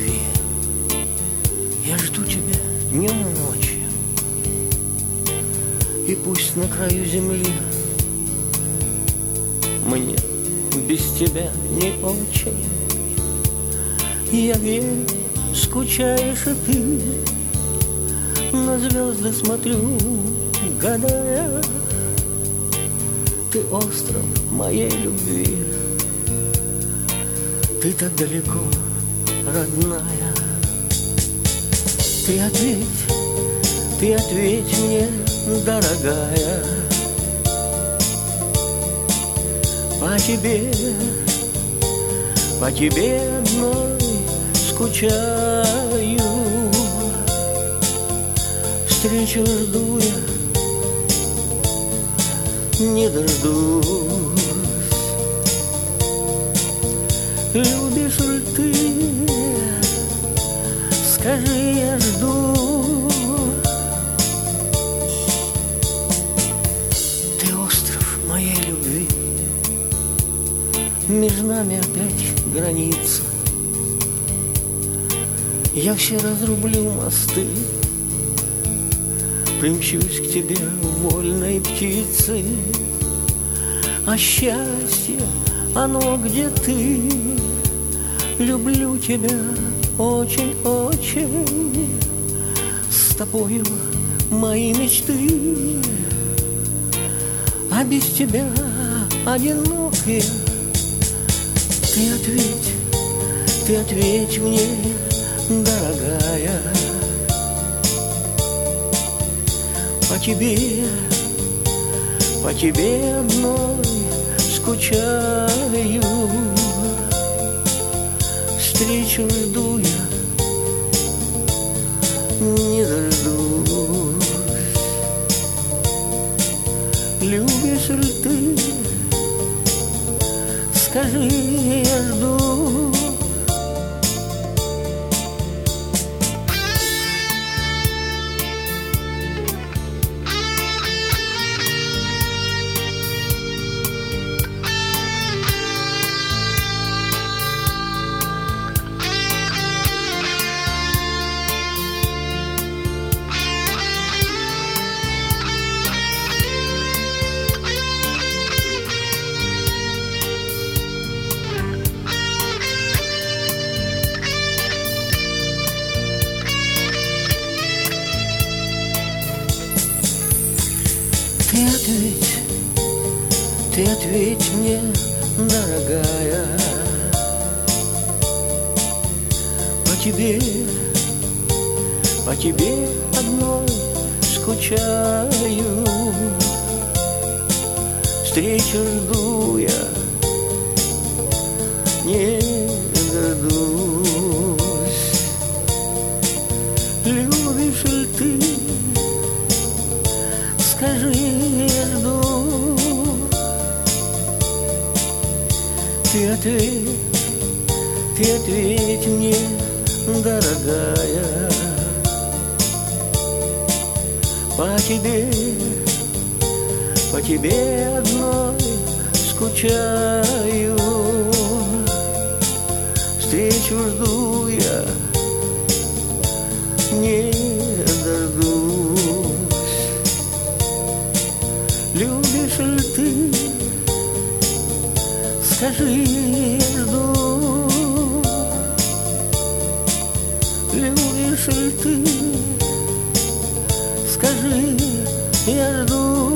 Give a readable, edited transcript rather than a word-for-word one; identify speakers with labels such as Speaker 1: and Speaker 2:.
Speaker 1: любви. Я жду тебя днем и ночью, и пусть на краю земли мне без тебя не очень. Я верю, скучаешь и ты, на звезды смотрю, гадая. Ты остров моей любви, ты так далеко, родная. Ты ответь мне, дорогая. По тебе одной скучаю. Встречу жду я, не дождусь. Любишь ли ты? Скажи, я жду. Ты остров моей любви, между нами опять граница. Я все разрублю мосты, примчусь к тебе вольной птицей. А счастье, оно где ты? Люблю тебя очень-очень. С тобою мои мечты, а без тебя одинокие. Ты ответь мне, дорогая. По тебе одной скучаю. Встречу жду я, не дождусь. Любишь ли ты? Скажи, я жду. Ты ответь мне, дорогая. По тебе одной скучаю. Встречу жду я, не дождусь. Любишь ли ты? Скажи, я жду. Ты ответь мне, дорогая. По тебе одной скучаю. Встречу жду я, не дождусь. Любишь ли ты? Скажи, я жду. Любишь ли ты? Скажи, я жду.